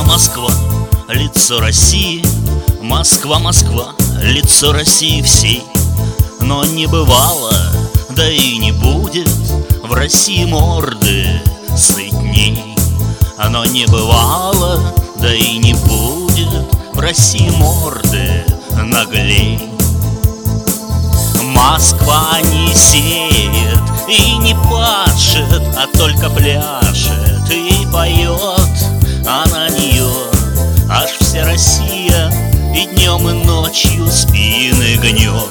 Москва, лицо России. Москва, Москва, лицо России всей. Но не бывало, да и не будет в России морды сытней. Оно не бывало, да и не будет в России морды наглей. Москва не сеет и не пашет, а только пляшет и поет, а на нее аж вся Россия и днем и ночью спины гнет.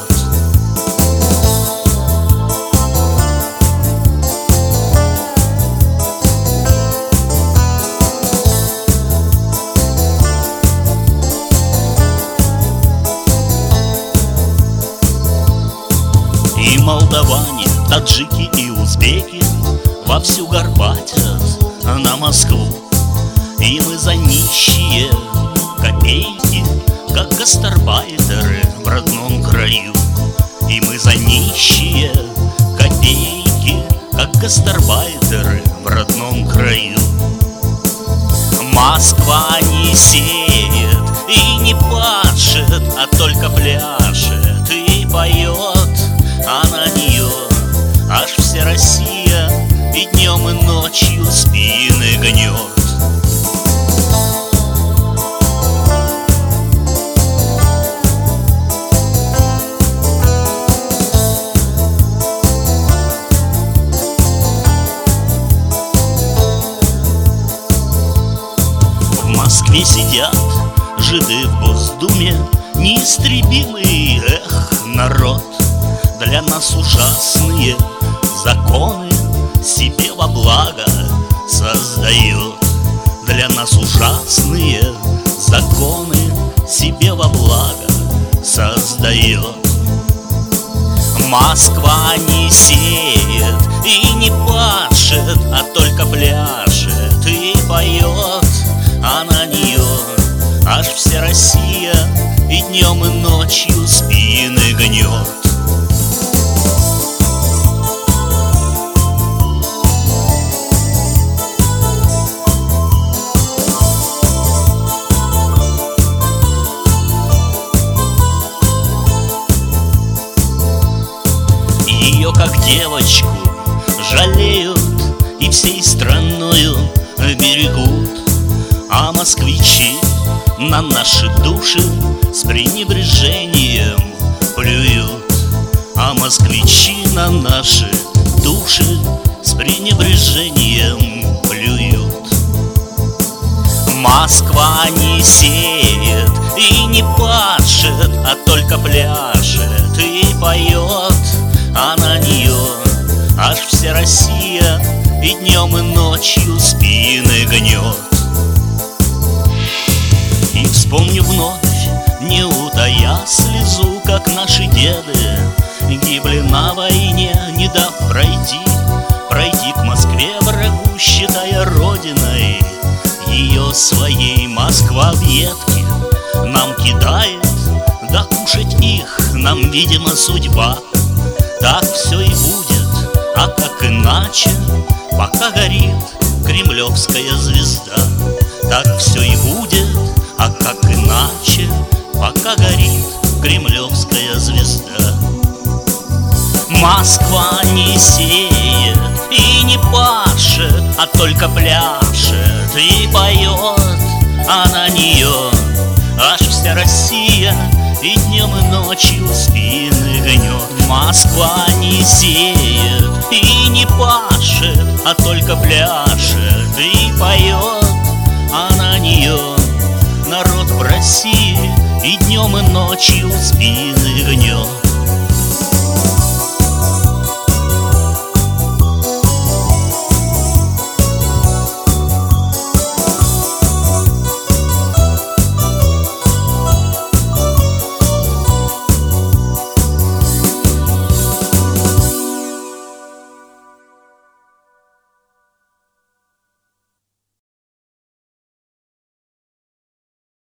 И молдаване, таджики и узбеки вовсю горбатят на Москву. И мы за нищие копейки, как гастарбайтеры в родном краю. И мы за нищие копейки, как гастарбайтеры в родном краю. Москва не сеет и не пашет, а только пляшет и поет, а на нее аж вся Россия и днем и ночью спины гнет. В Москве сидят жиды в Госдуме, неистребимый, народ. Для нас ужасные законы себе во благо создает. Для нас ужасные законы себе во благо создает. Москва не сеет и не пашет, а только пляшет и поет, а на нее аж вся Россия и днем и ночью спины гнет. Ее как девочку жалеют и всей страною берегут, а москвичи на наши души с пренебрежением плюют. А москвичи на наши души с пренебрежением плюют. Москва не сеет и не пашет, а только пляшет и поет, а на нее аж вся Россия и днем и ночью спины гнет. И вспомню вновь, не утая слезу, как наши деды гибли на войне, не дав пройти к Москве врагу, считая родиной ее своей. Москва ветки нам кидает, да кушать их нам, видимо, судьба. Так все и будет, а как иначе, пока горит кремлевская звезда. Так все и будет, а как иначе, пока горит кремлевская звезда. Москва не сеет и не пашет, а только пляшет и поет, а на нее аж вся Россия и днем и ночью спины гнет. Москва не сеет и не пашет, а только пляшет и поет, а на нее народ в России и днем и ночью спины гнет.